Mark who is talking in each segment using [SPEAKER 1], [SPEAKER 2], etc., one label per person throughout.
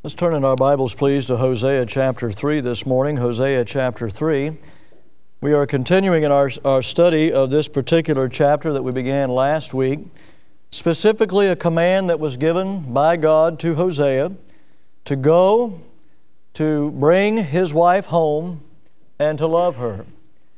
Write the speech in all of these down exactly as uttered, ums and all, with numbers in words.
[SPEAKER 1] Let's turn in our Bibles, please, to Hosea chapter three this morning. Hosea chapter three. We are continuing in our, our study of this particular chapter that we began last week, specifically a command that was given by God to Hosea to go, to bring his wife home, and to love her.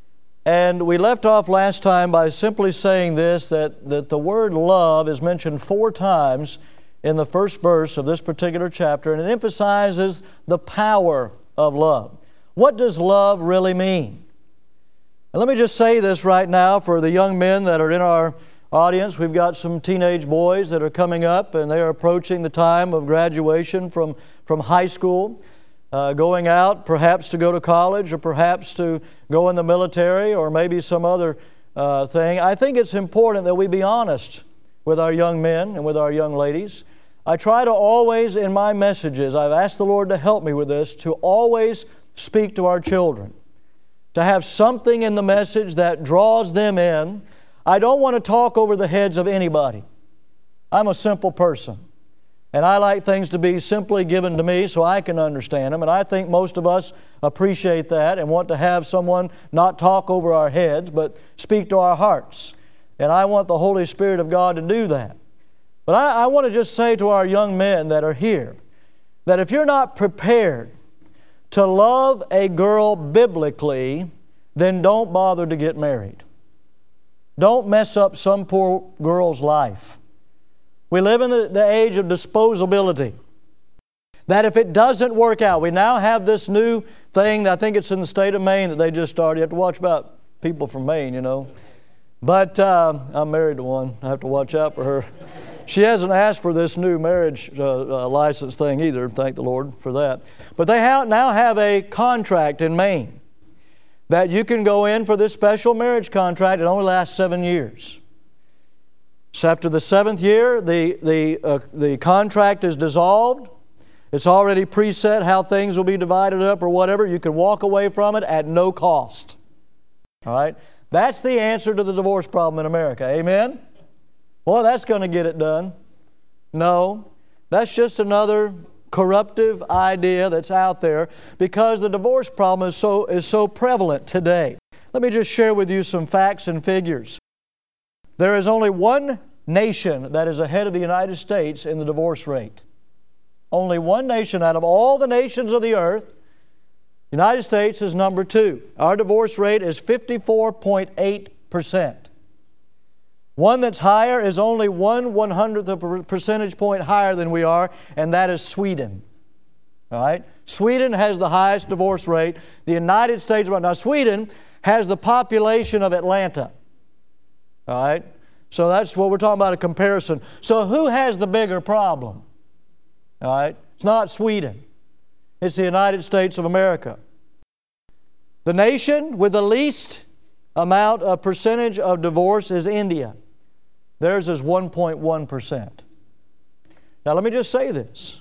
[SPEAKER 1] And we left off last time by simply saying this, that, that the word love is mentioned four times in the first verse of this particular chapter, and it emphasizes the power of love. What does love really mean? And let me just say this right now for the young men that are in our audience. We've got some teenage boys that are coming up, and they are approaching the time of graduation from, from high school, uh, going out perhaps to go to college or perhaps to go in the military or maybe some other uh, thing. I think it's important that we be honest with our young men and with our young ladies. I try to always, in my messages, I've asked the Lord to help me with this, to always speak to our children, to have something in the message that draws them in. I don't want to talk over the heads of anybody. I'm a simple person, and I like things to be simply given to me so I can understand them, and I think most of us appreciate that and want to have someone not talk over our heads, but speak to our hearts. And I want the Holy Spirit of God to do that. But I, I want to just say to our young men that are here, that if you're not prepared to love a girl biblically, then don't bother to get married. Don't mess up some poor girl's life. We live in the, the age of disposability. That if it doesn't work out, we now have this new thing, I think it's in the state of Maine that they just started. You have to watch about people from Maine, you know. But uh, I'm married to one. I have to watch out for her. She hasn't asked for this new marriage uh, uh, license thing either, thank the Lord for that. But they ha- now have a contract in Maine that you can go in for this special marriage contract. It only lasts seven years. So after the seventh year, the, the, uh, the contract is dissolved. It's already preset how things will be divided up or whatever. You can walk away from it at no cost. All right? That's the answer to the divorce problem in America. Amen? Boy, that's going to get it done. No, that's just another corruptive idea that's out there because the divorce problem is so, is so prevalent today. Let me just share with you some facts and figures. There is only one nation that is ahead of the United States in the divorce rate. Only one nation out of all the nations of the earth. The United States is number two. Our divorce rate is fifty-four point eight percent. One that's higher is only one one-hundredth of a percentage point higher than we are, and that is Sweden. All right? Sweden has the highest divorce rate. The United States, now Sweden has the population of Atlanta. All right? So that's what we're talking about, a comparison. So who has the bigger problem? All right? It's not Sweden. It's the United States of America. The nation with the least amount of percentage of divorce is India. Theirs is one point one percent. Now let me just say this.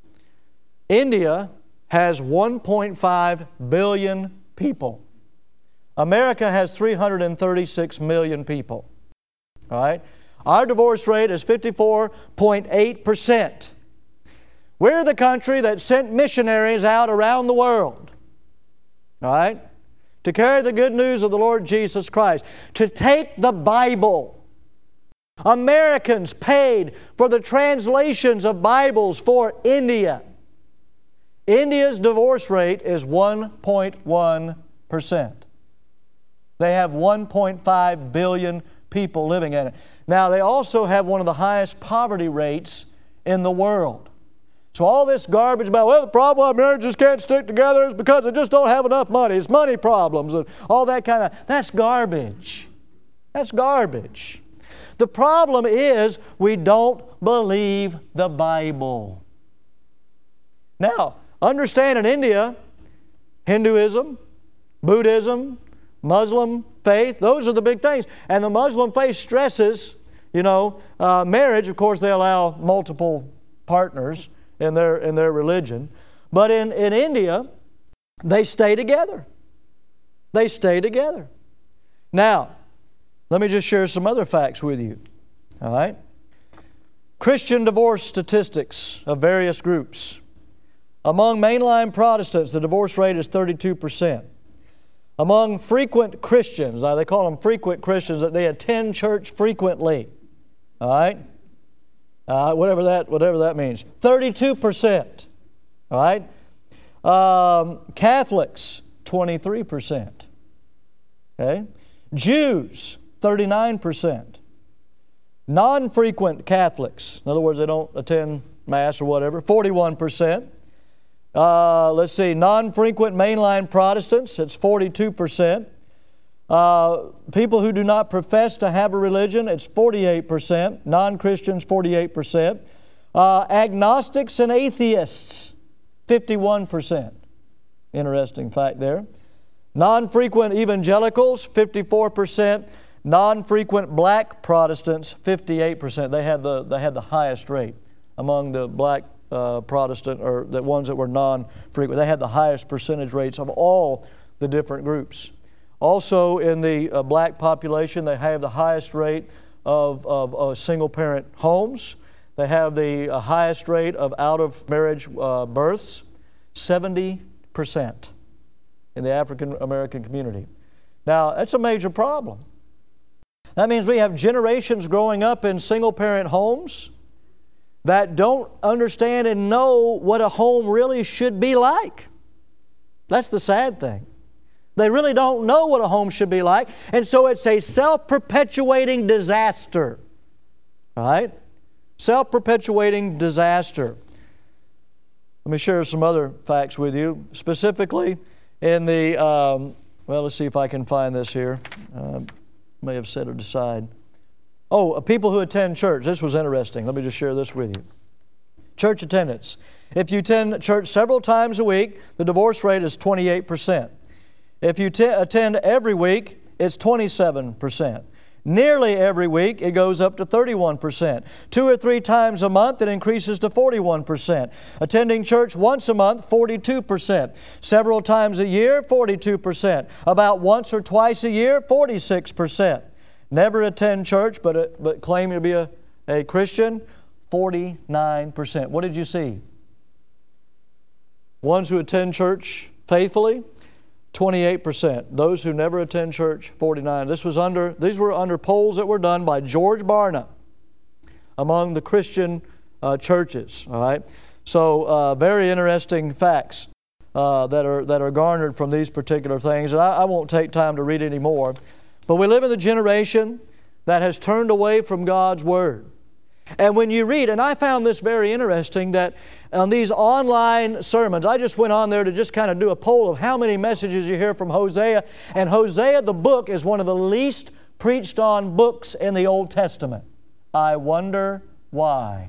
[SPEAKER 1] India has one point five billion people. America has three hundred thirty-six million people. All right? Our divorce rate is fifty-four point eight percent. We're the country that sent missionaries out around the world, all right, to carry the good news of the Lord Jesus Christ, to take the Bible. Americans paid for the translations of Bibles for India. India's divorce rate is one point one percent. They have one point five billion people living in it. Now, they also have one of the highest poverty rates in the world. So all this garbage about, well, the problem why marriages can't stick together is because they just don't have enough money. It's money problems and all that kind of, that's garbage. That's garbage. The problem is we don't believe the Bible. Now, understand in India, Hinduism, Buddhism, Muslim faith, those are the big things. And the Muslim faith stresses, you know, uh, marriage. Of course, they allow multiple partners in their in their religion. But in, in India, they stay together. They stay together. Now, let me just share some other facts with you. All right? Christian divorce statistics of various groups. Among mainline Protestants, the divorce rate is thirty-two percent. Among frequent Christians, now they call them frequent Christians, that they attend church frequently. All right? Uh, whatever that, whatever that means. thirty-two percent. All right? Um, Catholics, twenty-three percent. Okay? Jews, thirty-nine percent. Non-frequent Catholics, in other words, they don't attend Mass or whatever, forty-one percent. Uh, let's see, non-frequent mainline Protestants, it's forty-two percent. Uh, people who do not profess to have a religion, it's forty-eight percent. Non-Christians, forty-eight percent. Uh, agnostics and atheists, fifty-one percent. Interesting fact there. Non-frequent evangelicals, fifty-four percent. Non-frequent black Protestants, fifty-eight percent. They had the, they had the highest rate among the black uh, Protestant, or the ones that were non-frequent. They had the highest percentage rates of all the different groups. Also in the uh, black population, they have the highest rate of, of, of single-parent homes. They have the uh, highest rate of out-of-marriage uh, births, seventy percent in the African-American community. Now, that's a major problem. That means we have generations growing up in single-parent homes that don't understand and know what a home really should be like. That's the sad thing. They really don't know what a home should be like, and so it's a self-perpetuating disaster. All right? Self-perpetuating disaster. Let me share some other facts with you. Specifically in the, um, well, let's see if I can find this here. Uh, may have set it aside. Oh, people who attend church. This was interesting. Let me just share this with you. Church attendance. If you attend church several times a week, the divorce rate is twenty-eight percent. If you t- attend every week, it's twenty-seven percent. Nearly every week, it goes up to thirty-one percent. Two or three times a month, it increases to forty-one percent. Attending church once a month, forty-two percent. Several times a year, forty-two percent. About once or twice a year, forty-six percent. Never attend church, but, uh, but claim to be a, a Christian, forty-nine percent. What did you see? Ones who attend church faithfully, twenty-eight percent. Those who never attend church, forty-nine. This was under, these were under polls that were done by George Barna among the Christian uh, churches. All right? So uh, very interesting facts uh, that are that are garnered from these particular things. And I, I won't take time to read any more. But we live in a generation that has turned away from God's Word. And when you read, and I found this very interesting, that on these online sermons, I just went on there to just kind of do a poll of how many messages you hear from Hosea. And Hosea, the book, is one of the least preached on books in the Old Testament. I wonder why.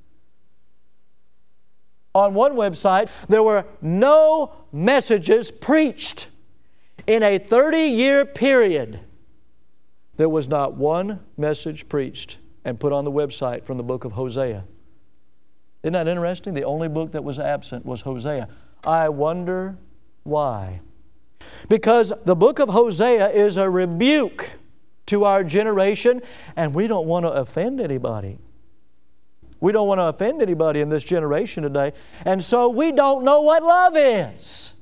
[SPEAKER 1] On one website, there were no messages preached in a thirty-year period. There was not one message preached and put on the website from the book of Hosea. Isn't that interesting? The only book that was absent was Hosea. I wonder why. Because the book of Hosea is a rebuke to our generation, and we don't want to offend anybody. We don't want to offend anybody in this generation today, and so we don't know what love is.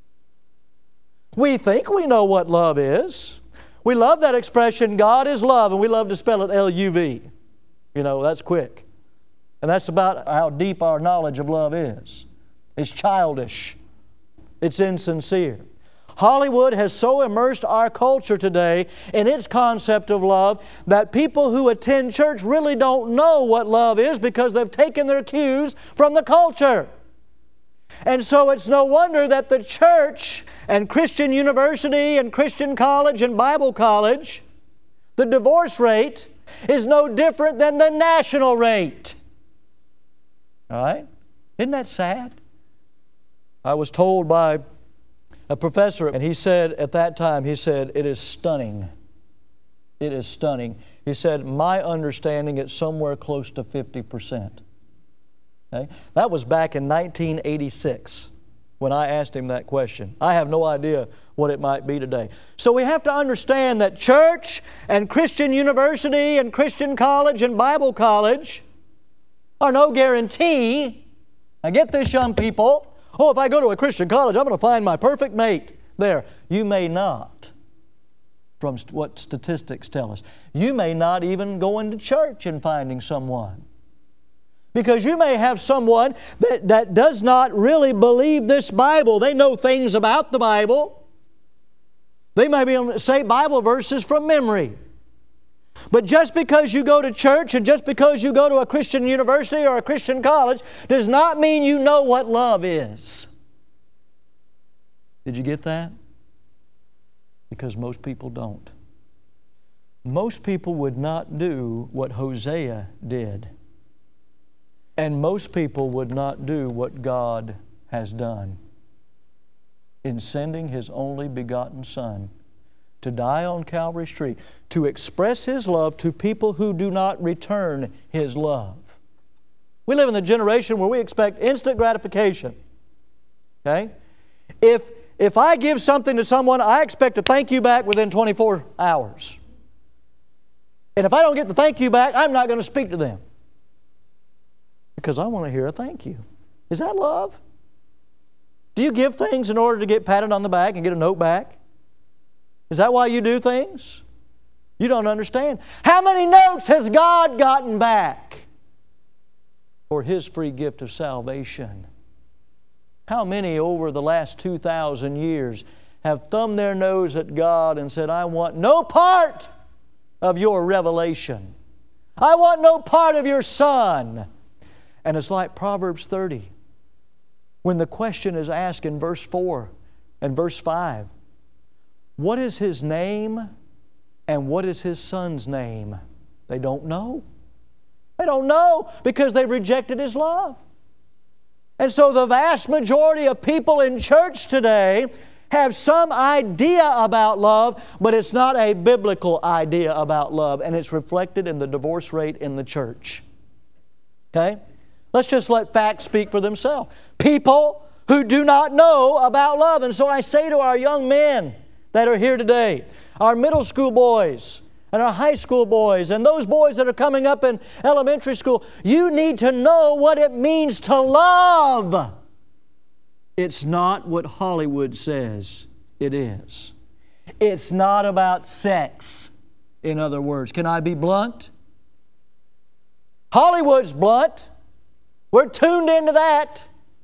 [SPEAKER 1] We think we know what love is. We love that expression, God is love, and we love to spell it L U V. You know, that's quick. And that's about how deep our knowledge of love is. It's childish. It's insincere. Hollywood has so immersed our culture today in its concept of love that people who attend church really don't know what love is because they've taken their cues from the culture. And so it's no wonder that the church and Christian university and Christian college and Bible college, the divorce rate is no different than the national rate. All right? Isn't that sad? I was told by a professor, and he said at that time, he said, it is stunning. It is stunning. He said, my understanding is somewhere close to fifty percent. Okay? That was back in nineteen eighty-six when I asked him that question. I have no idea what it might be today. So we have to understand that church and Christian university and Christian college and Bible college are no guarantee, now get this, young people, Oh, if I go to a Christian college, I'm going to find my perfect mate there. You may not, from what statistics tell us. You may not even go into church and finding someone. Because you may have someone that, that does not really believe this Bible. They know things about the Bible. They may be able to say Bible verses from memory. But just because you go to church and just because you go to a Christian university or a Christian college does not mean you know what love is. Did you get that? Because most people don't. Most people would not do what Hosea did. And most people would not do what God has done in sending His only begotten Son to die on Calvary's tree, to express His love to people who do not return His love. We live in the generation where we expect instant gratification. Okay? If, if I give something to someone, I expect a thank you back within twenty-four hours. And if I don't get the thank you back, I'm not going to speak to them. Because I want to hear a thank you. Is that love? Do you give things in order to get patted on the back and get a note back? Is that why you do things? You don't understand. How many notes has God gotten back for His free gift of salvation? How many over the last two thousand years have thumbed their nose at God and said, I want no part of your revelation. I want no part of your Son. And it's like Proverbs thirty, when the question is asked in verse four and verse five, what is His name and what is His Son's name? They don't know. They don't know because they've rejected His love. And so the vast majority of people in church today have some idea about love, but it's not a biblical idea about love, and it's reflected in the divorce rate in the church. Okay? Let's just let facts speak for themselves. People who do not know about love. And so I say to our young men that are here today, our middle school boys and our high school boys and those boys that are coming up in elementary school, you need to know what it means to love. It's not what Hollywood says it is. It's not about sex, in other words. Can I be blunt? Hollywood's blunt. We're tuned into that.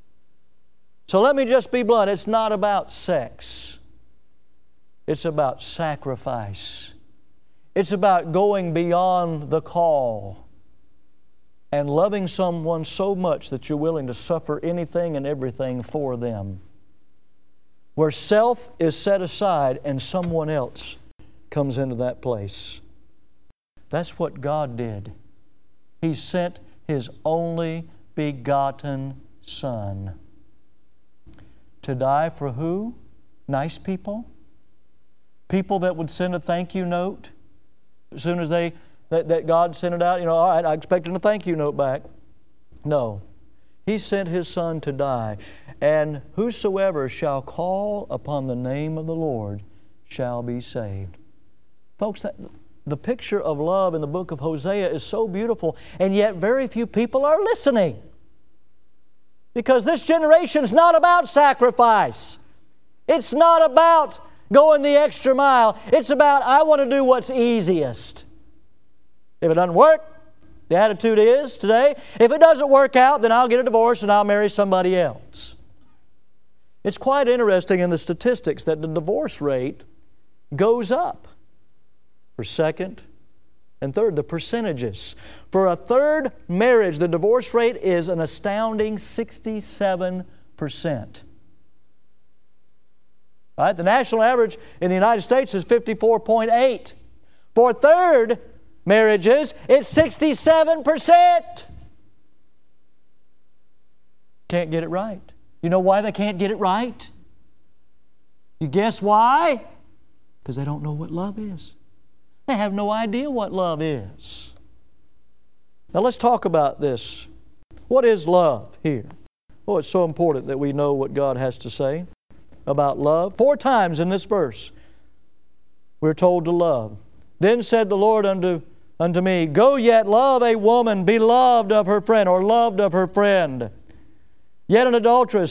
[SPEAKER 1] So let me just be blunt. It's not about sex. It's about sacrifice. It's about going beyond the call and loving someone so much that you're willing to suffer anything and everything for them. Where self is set aside and someone else comes into that place. That's what God did. He sent His only begotten Son to die for who? Nice people? People that would send a thank you note as soon as they that, that God sent it out. You know, all right, I expected a thank you note back. No. He sent His Son to die. And whosoever shall call upon the name of the Lord shall be saved. Folks, that, the picture of love in the book of Hosea is so beautiful, and yet very few people are listening. Because this generation is not about sacrifice. It's not about going the extra mile. It's about, I want to do what's easiest. If it doesn't work, the attitude is today, if it doesn't work out, then I'll get a divorce and I'll marry somebody else. It's quite interesting in the statistics that the divorce rate goes up for second and third, the percentages. For a third marriage, the divorce rate is an astounding sixty-seven percent. All right, the national average in the United States is fifty-four point eight. For third marriages, it's sixty-seven percent. Can't get it right. You know why they can't get it right? You guess why? Because they don't know what love is. They have no idea what love is. Now let's talk about this. What is love here? Oh, it's so important that we know what God has to say about love. Four times in this verse, we're told to love. Then said the Lord unto, unto me, Go yet, love a woman beloved of her friend, or loved of her friend. Yet an adulteress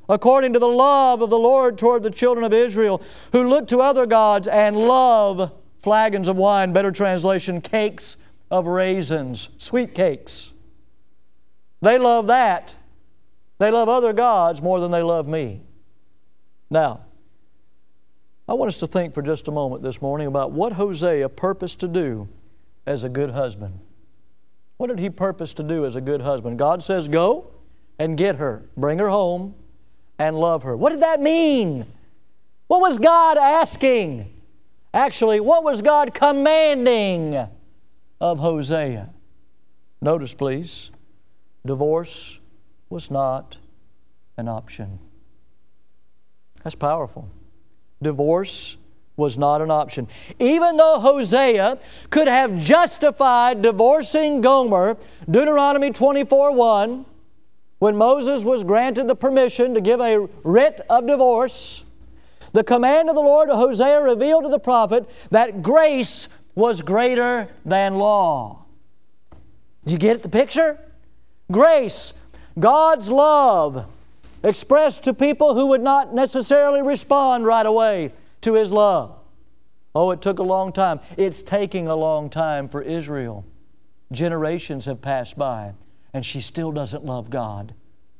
[SPEAKER 1] according to the love of the Lord toward the children of Israel, who look to other gods and love flagons of wine, better translation, cakes of raisins, sweet cakes. They love that. They love other gods more than they love me. Now, I want us to think for just a moment this morning about what Hosea purposed to do as a good husband. What did he purpose to do as a good husband? God says, go and get her, bring her home, and love her. What did that mean? What was God asking? Actually, what was God commanding of Hosea? Notice, please, divorce was not an option. That's powerful. Divorce was not an option. Even though Hosea could have justified divorcing Gomer, Deuteronomy twenty-four one, when Moses was granted the permission to give a writ of divorce, the command of the Lord to Hosea revealed to the prophet that grace was greater than law. Do you get the picture? Grace, God's love, expressed to people who would not necessarily respond right away to His love. Oh, it took a long time. It's taking a long time for Israel. Generations have passed by, and she still doesn't love God.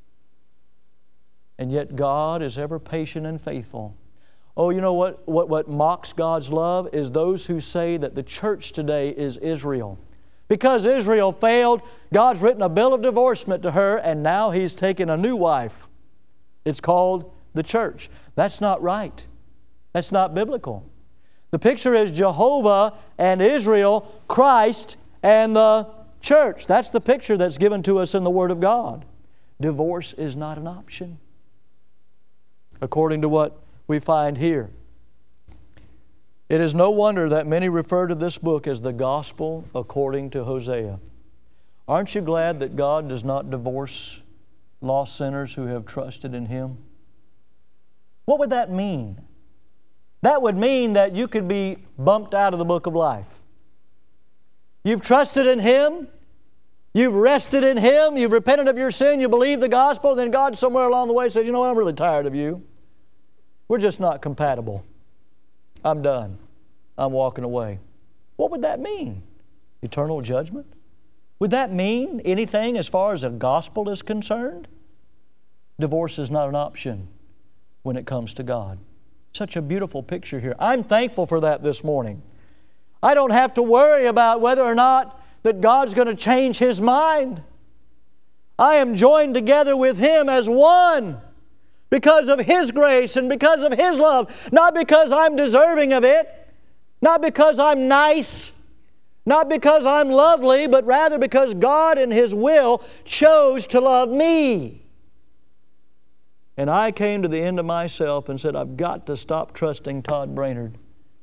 [SPEAKER 1] And yet God is ever patient and faithful. Oh, you know what, what, what mocks God's love is those who say that the church today is Israel. Because Israel failed, God's written a bill of divorcement to her, and now He's taken a new wife. It's called the church. That's not right. That's not biblical. The picture is Jehovah and Israel, Christ and the church. That's the picture that's given to us in the Word of God. Divorce is not an option, according to what we find here. It is no wonder that many refer to this book as the gospel according to Hosea. Aren't you glad that God does not divorce lost sinners who have trusted in Him? What would that mean? That would mean that you could be bumped out of the book of life. You've trusted in Him, you've rested in Him, you've repented of your sin, you believe the gospel, then God somewhere along the way says, you know what, I'm really tired of you. We're just not compatible. I'm done. I'm walking away. What would that mean? Eternal judgment? Would that mean anything as far as the gospel is concerned? Divorce is not an option when it comes to God. Such a beautiful picture here. I'm thankful for that this morning. I don't have to worry about whether or not that God's going to change His mind. I am joined together with Him as one because of His grace and because of His love, not because I'm deserving of it, not because I'm nice, not because I'm lovely, but rather because God in His will chose to love me. And I came to the end of myself and said, I've got to stop trusting Todd Brainerd.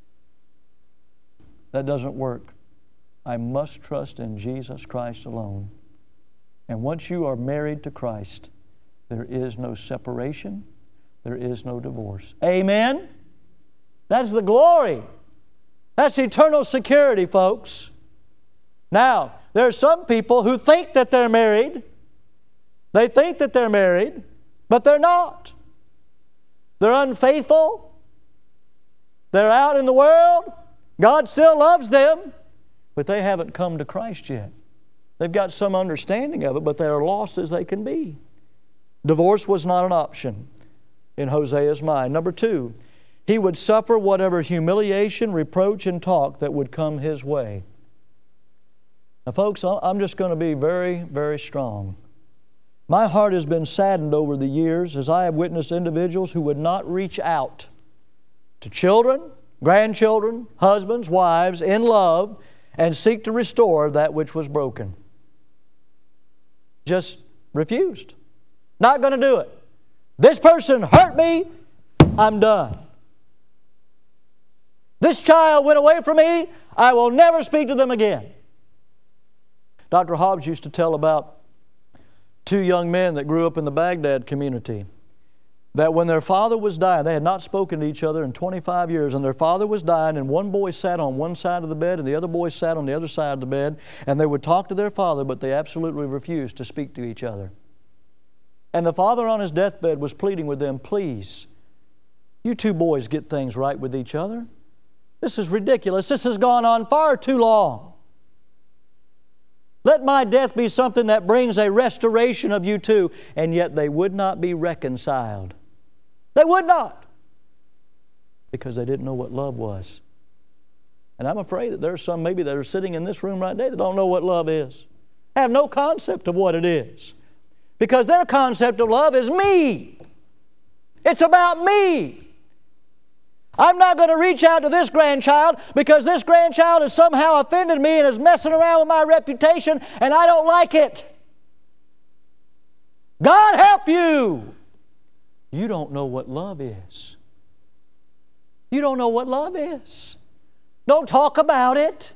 [SPEAKER 1] That doesn't work. I must trust in Jesus Christ alone. And once you are married to Christ, there is no separation. There is no divorce. Amen? That's the glory. That's eternal security, folks. Now, there are some people who think that they're married. They think that they're married, but they're not. They're unfaithful. They're out in the world. God still loves them, but they haven't come to Christ yet. They've got some understanding of it, but they're lost as they can be. Divorce was not an option in Hosea's mind. Number two, he would suffer whatever humiliation, reproach, and talk that would come his way. Now, folks, I'm just going to be very, very strong. My heart has been saddened over the years as I have witnessed individuals who would not reach out to children, grandchildren, husbands, wives in love and seek to restore that which was broken. Just refused. Not going to do it. This person hurt me, I'm done. This child went away from me, I will never speak to them again. Doctor Hobbs used to tell about two young men that grew up in the Baghdad community, that when their father was dying, they had not spoken to each other in twenty-five years, and their father was dying, and one boy sat on one side of the bed, and the other boy sat on the other side of the bed, and they would talk to their father, but they absolutely refused to speak to each other. And the father on his deathbed was pleading with them, please, you two boys get things right with each other. This is ridiculous. This has gone on far too long. Let my death be something that brings a restoration of you two. And yet they would not be reconciled. They would not. Because they didn't know what love was. And I'm afraid that there are some maybe that are sitting in this room right now that don't know what love is. Have no concept of what it is. Because their concept of love is me. It's about me. I'm not going to reach out to this grandchild because this grandchild has somehow offended me and is messing around with my reputation and I don't like it. God help you. You don't know what love is. You don't know what love is. Don't talk about it.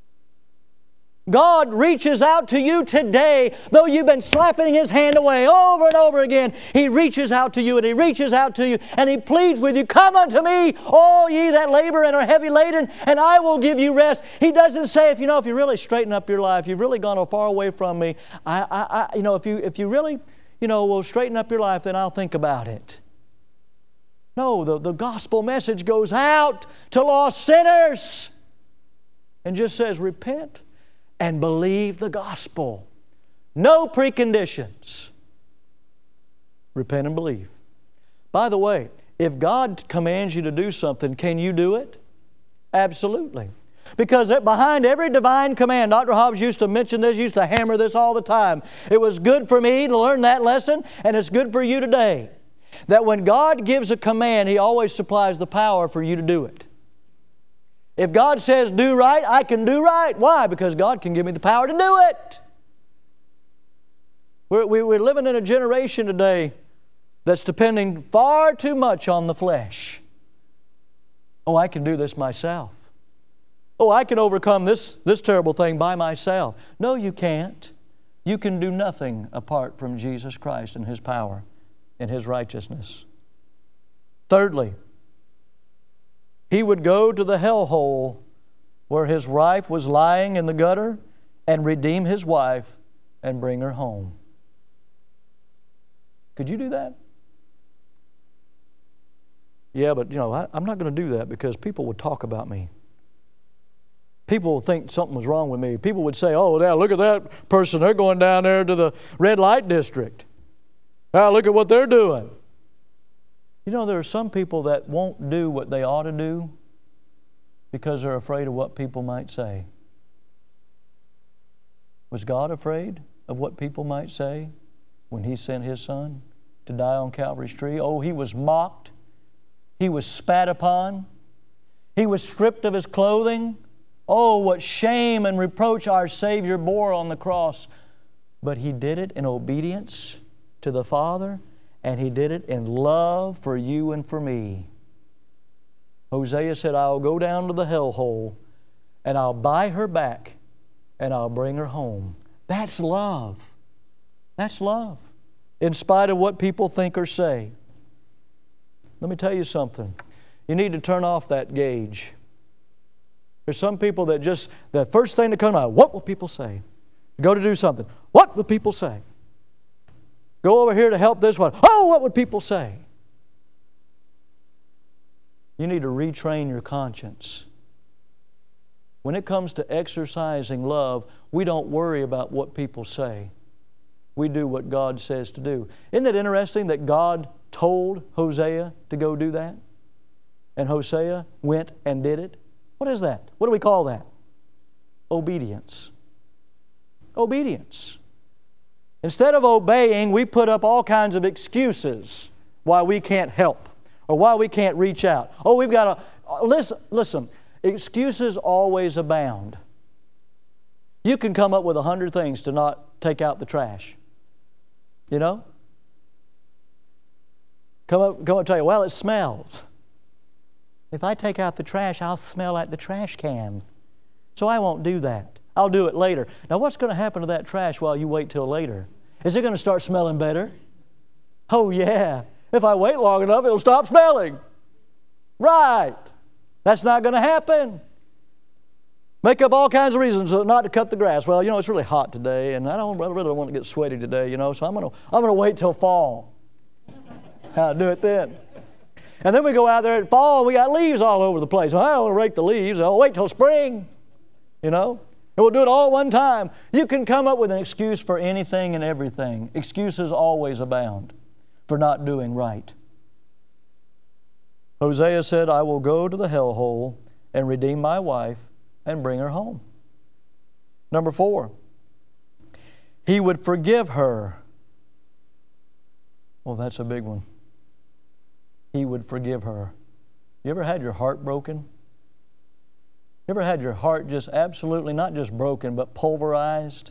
[SPEAKER 1] God reaches out to you today, though you've been slapping His hand away over and over again. He reaches out to you and He reaches out to you and He pleads with you, come unto me, all ye that labor and are heavy laden, and I will give you rest. He doesn't say, if you know, if you really straighten up your life, you've really gone far away from me, I, I, I you know, if you, if you really, you know, will straighten up your life, then I'll think about it. No, the, the gospel message goes out to lost sinners and just says, repent and believe the gospel. No preconditions. Repent and believe. By the way, if God commands you to do something, can you do it? Absolutely. Because behind every divine command, Doctor Hobbs used to mention this, used to hammer this all the time. It was good for me to learn that lesson, and it's good for you today. That when God gives a command, He always supplies the power for you to do it. If God says do right, I can do right. Why? Because God can give me the power to do it. We're, we're living in a generation today that's depending far too much on the flesh. Oh, I can do this myself. Oh, I can overcome this, this terrible thing by myself. No, you can't. You can do nothing apart from Jesus Christ and His power and His righteousness. Thirdly, He would go to the hellhole where his wife was lying in the gutter and redeem his wife and bring her home. Could you do that? Yeah, but you know, I, I'm not going to do that because people would talk about me. People would think something was wrong with me. People would say, oh, yeah, look at that person. They're going down there to the red light district. Ah, look at what they're doing. You know, there are some people that won't do what they ought to do because they're afraid of what people might say. Was God afraid of what people might say when He sent His Son to die on Calvary's tree? Oh, He was mocked. He was spat upon. He was stripped of His clothing. Oh, what shame and reproach our Savior bore on the cross. But He did it in obedience to the Father, and He did it in love for you and for me. Hosea said, I'll go down to the hellhole, and I'll buy her back, and I'll bring her home. That's love. That's love. In spite of what people think or say. Let me tell you something. You need to turn off that gauge. There's some people that just, the first thing that comes out, what will people say? Go to do something. What will people say? Go over here to help this one. Oh, what would people say? You need to retrain your conscience. When it comes to exercising love, we don't worry about what people say. We do what God says to do. Isn't it interesting that God told Hosea to go do that? And Hosea went and did it? What is that? What do we call that? Obedience. Obedience. Instead of obeying, we put up all kinds of excuses why we can't help or why we can't reach out. Oh, we've got to... Listen, listen. Excuses always abound. You can come up with a hundred things to not take out the trash. You know? Come up, come up and tell you, well, it smells. If I take out the trash, I'll smell like the trash can. So I won't do that. I'll do it later. Now, what's going to happen to that trash while you wait till later? Is it going to start smelling better? Oh, yeah. If I wait long enough, it'll stop smelling. Right. That's not going to happen. Make up all kinds of reasons not to cut the grass. Well, you know, it's really hot today, and I don't I really don't want to get sweaty today, you know, so I'm going to I'm going to wait till fall. I'll do it then. And then we go out there at fall, and we got leaves all over the place. Well, I don't want to rake the leaves. I'll wait till spring, you know. And we'll do it all at one time. You can come up with an excuse for anything and everything. Excuses always abound for not doing right. Hosea said, I will go to the hellhole and redeem my wife and bring her home. Number four, he would forgive her. Well, that's a big one. He would forgive her. You ever had your heart broken? You ever had your heart just absolutely, not just broken, but pulverized?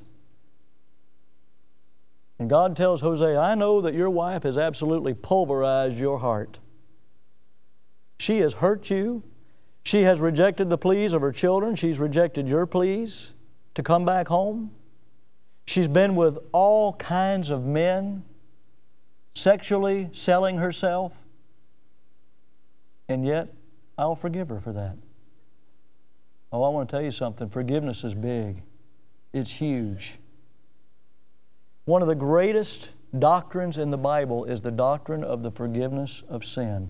[SPEAKER 1] And God tells Hosea, I know that your wife has absolutely pulverized your heart. She has hurt you. She has rejected the pleas of her children. She's rejected your pleas to come back home. She's been with all kinds of men, sexually selling herself. And yet, I'll forgive her for that. Oh, I want to tell you something. Forgiveness is big. It's huge. One of the greatest doctrines in the Bible is the doctrine of the forgiveness of sin.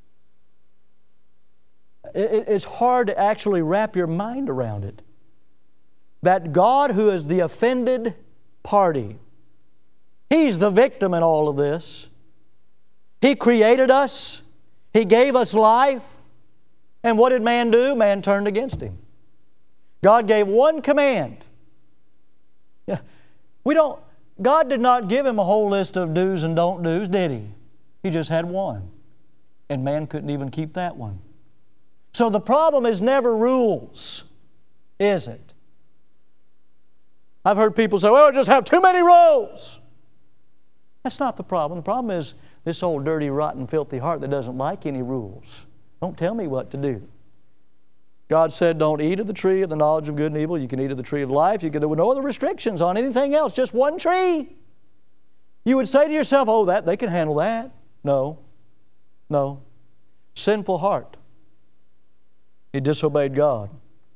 [SPEAKER 1] It's hard to actually wrap your mind around it. That God, who is the offended party, He's the victim in all of this. He created us. He gave us life. And what did man do? Man turned against Him. God gave one command. Yeah, we don't, God did not give him a whole list of do's and don't do's, did He? He just had one. And man couldn't even keep that one. So the problem is never rules, is it? I've heard people say, well, we just have too many rules. That's not the problem. The problem is this old dirty, rotten, filthy heart that doesn't like any rules. Don't tell me what to do. God said, don't eat of the tree of the knowledge of good and evil. You can eat of the tree of life. You can, there were no other restrictions on anything else, just one tree. You would say to yourself, oh, that they can handle that. No. No. Sinful heart. He disobeyed God.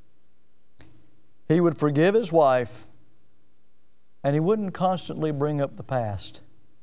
[SPEAKER 1] He would forgive his wife, and he wouldn't constantly bring up the past.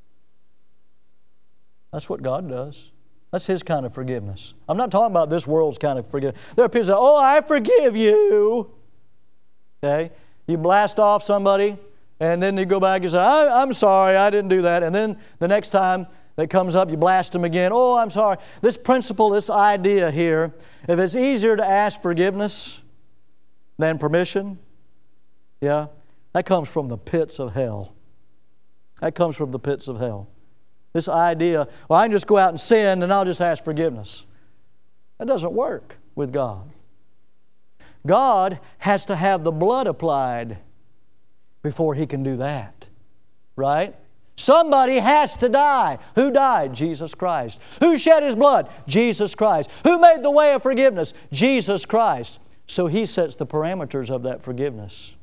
[SPEAKER 1] That's what God does. That's His kind of forgiveness. I'm not talking about this world's kind of forgiveness. There are people that say, oh, I forgive you. Okay? You blast off somebody, and then you go back and say, I, I'm sorry, I didn't do that. And then the next time that comes up, you blast them again. Oh, I'm sorry. This principle, this idea here, if it's easier to ask forgiveness than permission, yeah, that comes from the pits of hell. That comes from the pits of hell. This idea, well, I can just go out and sin and I'll just ask forgiveness. That doesn't work with God. God has to have the blood applied before He can do that. Right? Somebody has to die. Who died? Jesus Christ. Who shed His blood? Jesus Christ. Who made the way of forgiveness? Jesus Christ. So He sets the parameters of that forgiveness.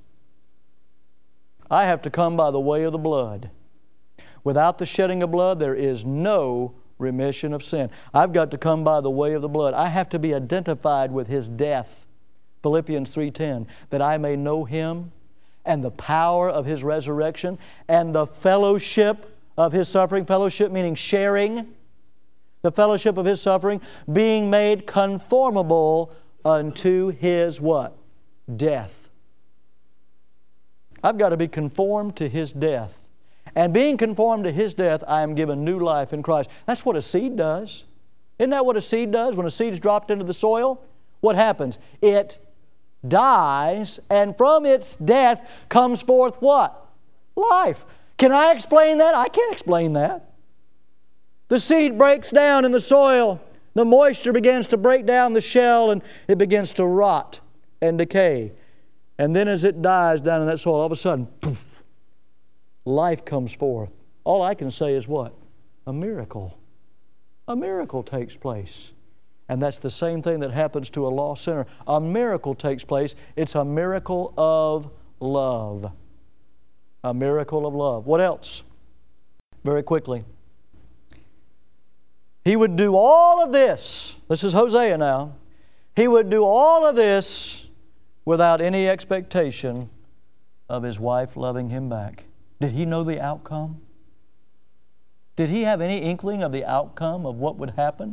[SPEAKER 1] I have to come by the way of the blood. Without the shedding of blood, there is no remission of sin. I've got to come by the way of the blood. I have to be identified with His death. Philippians three ten, that I may know Him and the power of His resurrection and the fellowship of His suffering. Fellowship meaning sharing. The fellowship of His suffering, being made conformable unto His what? Death. I've got to be conformed to His death. And being conformed to His death, I am given new life in Christ. That's what a seed does. Isn't that what a seed does? When a seed is dropped into the soil, what happens? It dies, and from its death comes forth what? Life. Can I explain that? I can't explain that. The seed breaks down in the soil. The moisture begins to break down the shell, and it begins to rot and decay. And then as it dies down in that soil, all of a sudden, poof, life comes forth. All I can say is what? A miracle. A miracle takes place. And that's the same thing that happens to a lost sinner. A miracle takes place. It's a miracle of love. A miracle of love. What else? Very quickly. He would do all of this. This is Hosea now. He would do all of this without any expectation of his wife loving him back. Did he know the outcome? Did he have any inkling of the outcome of what would happen?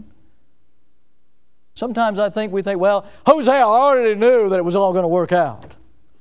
[SPEAKER 1] Sometimes I think we think, well, Hosea already knew that it was all going to work out.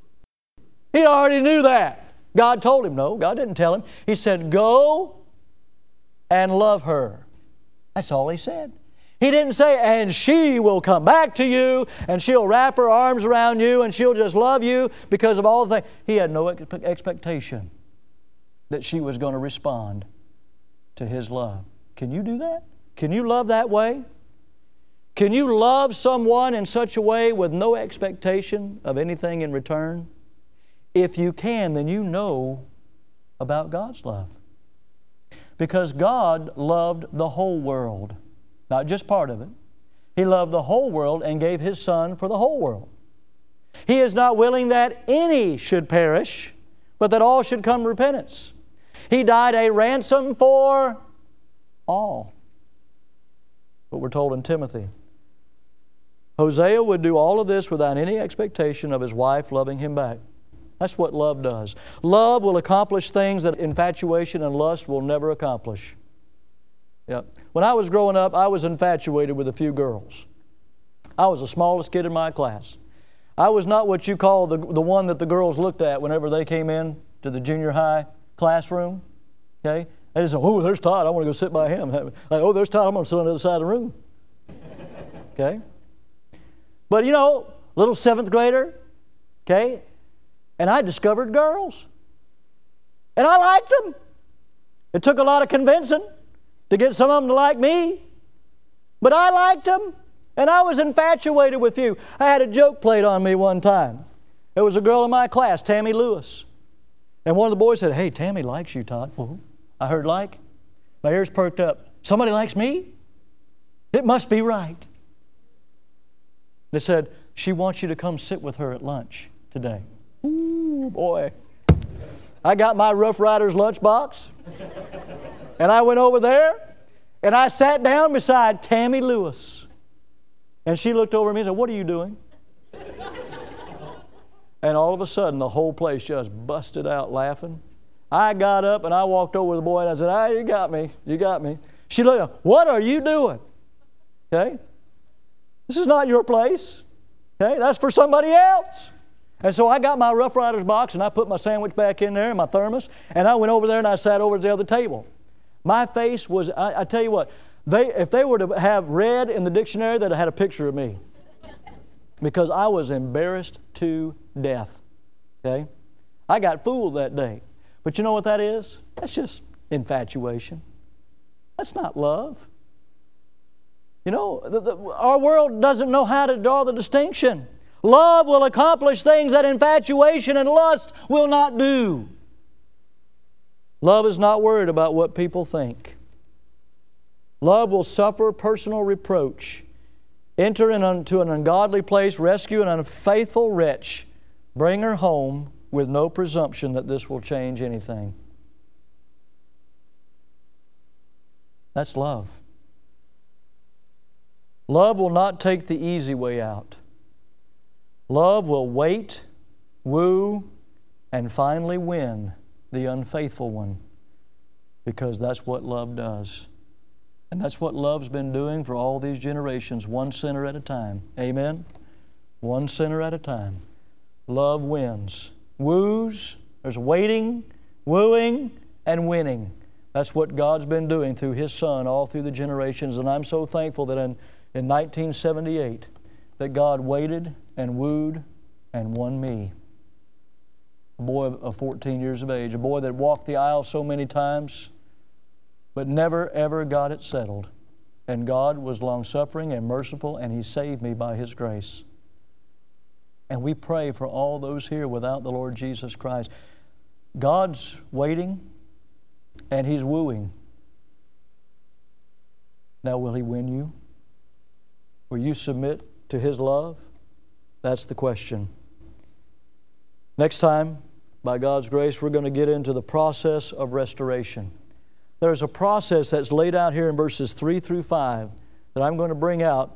[SPEAKER 1] He already knew that. God told him. No, God didn't tell him. He said, go and love her. That's all He said. He didn't say, and she will come back to you, and she'll wrap her arms around you, and she'll just love you because of all the things. He had no expectation that she was going to respond to His love. Can you do that? Can you love that way? Can you love someone in such a way with no expectation of anything in return? If you can, then you know about God's love. Because God loved the whole world, not just part of it. He loved the whole world and gave His Son for the whole world. He is not willing that any should perish, but that all should come to repentance. He died a ransom for all. What we're told in Timothy. Hosea would do all of this without any expectation of his wife loving him back. That's what love does. Love will accomplish things that infatuation and lust will never accomplish. Yeah. When I was growing up, I was infatuated with a few girls. I was the smallest kid in my class. I was not what you call the, the one that the girls looked at whenever they came in to the junior high classroom. Okay? They just said, oh, there's Todd. I want to go sit by him. Like, oh, there's Todd. I'm going to sit on the other side of the room. Okay? But, you know, little seventh grader, okay? And I discovered girls. And I liked them. It took a lot of convincing to get some of them to like me. But I liked them. And I was infatuated with you. I had a joke played on me one time. There was a girl in my class, Tammy Lewis. And one of the boys said, hey, Tammy likes you, Todd. Well, I heard like. My ears perked up. Somebody likes me? It must be right. They said, she wants you to come sit with her at lunch today. Ooh, boy. I got my Rough Riders lunchbox, and I went over there, and I sat down beside Tammy Lewis. And she looked over at me and said, what are you doing? And all of a sudden, the whole place just busted out laughing. I got up, and I walked over to the boy, and I said, ah, you got me. You got me. She looked at me, what are you doing? Okay? This is not your place. Okay? That's for somebody else. And so I got my Rough Riders box and I put my sandwich back in there and my thermos, and I went over there and I sat over at the other table. My face was, I, I tell you what, they, if they were to have red in the dictionary, they'd have had a picture of me. Because I was embarrassed to death. Okay? I got fooled that day. But you know what that is? That's just infatuation. That's not love. You know, the, the, our world doesn't know how to draw the distinction. Love will accomplish things that infatuation and lust will not do. Love is not worried about what people think. Love will suffer personal reproach, enter into an ungodly place, rescue an unfaithful wretch, bring her home with no presumption that this will change anything. That's love. Love will not take the easy way out. Love will wait, woo, and finally win the unfaithful one, because that's what love does. And that's what love's been doing for all these generations, one sinner at a time. Amen? One sinner at a time. Love wins. Woos, there's waiting, wooing, and winning. That's what God's been doing through His Son all through the generations. And I'm so thankful that in In nineteen seventy-eight, that God waited and wooed and won me. A boy of fourteen years of age, a boy that walked the aisle so many times, but never ever got it settled. And God was long-suffering and merciful, and He saved me by His grace. And we pray for all those here without the Lord Jesus Christ. God's waiting, and He's wooing. Now, will He win you? Will you submit to His love? That's the question. Next time, by God's grace, we're going to get into the process of restoration. There's a process that's laid out here in verses three through five that I'm going to bring out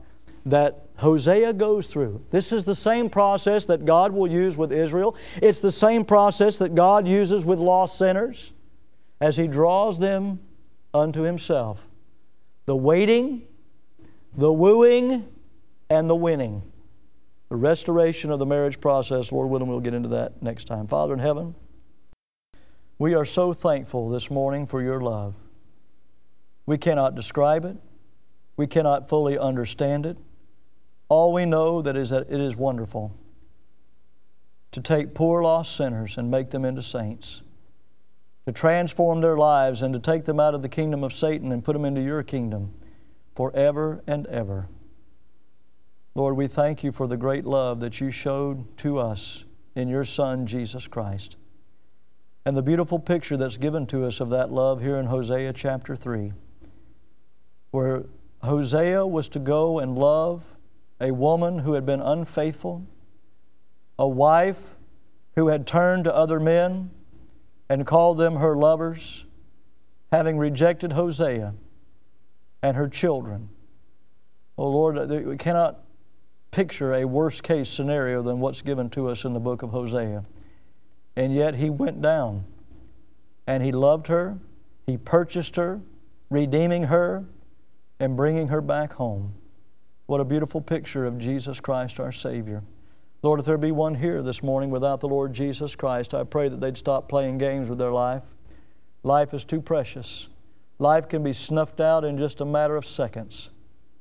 [SPEAKER 1] that Hosea goes through. This is the same process that God will use with Israel. It's the same process that God uses with lost sinners as He draws them unto Himself. The waiting, the wooing, and the winning. The restoration of the marriage process, Lord willing, we'll get into that next time. Father in heaven, we are so thankful this morning for Your love. We cannot describe it. We cannot fully understand it. All we know that is that it is wonderful to take poor lost sinners and make them into saints, to transform their lives and to take them out of the kingdom of Satan and put them into Your kingdom forever and ever. Lord, we thank You for the great love that You showed to us in Your Son, Jesus Christ, and the beautiful picture that's given to us of that love here in Hosea chapter three, where Hosea was to go and love a woman who had been unfaithful, a wife who had turned to other men and called them her lovers, having rejected Hosea and her children. Oh Lord, we cannot picture a worse case scenario than what's given to us in the book of Hosea. And yet He went down and He loved her, He purchased her, redeeming her and bringing her back home. What a beautiful picture of Jesus Christ our Savior. Lord, if there be one here this morning without the Lord Jesus Christ, I pray that they'd stop playing games with their life. Life is too precious. Life can be snuffed out in just a matter of seconds.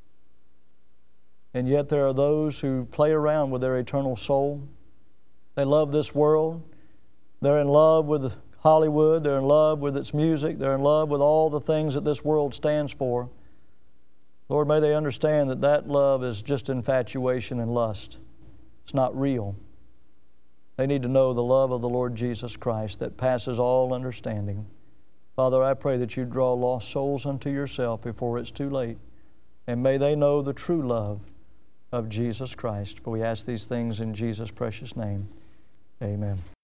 [SPEAKER 1] And yet there are those who play around with their eternal soul. They love this world. They're in love with Hollywood. They're in love with its music. They're in love with all the things that this world stands for. Lord, may they understand that that love is just infatuation and lust. It's not real. They need to know the love of the Lord Jesus Christ that passes all understanding. Father, I pray that You draw lost souls unto Yourself before it's too late. And may they know the true love of Jesus Christ. For we ask these things in Jesus' precious name. Amen.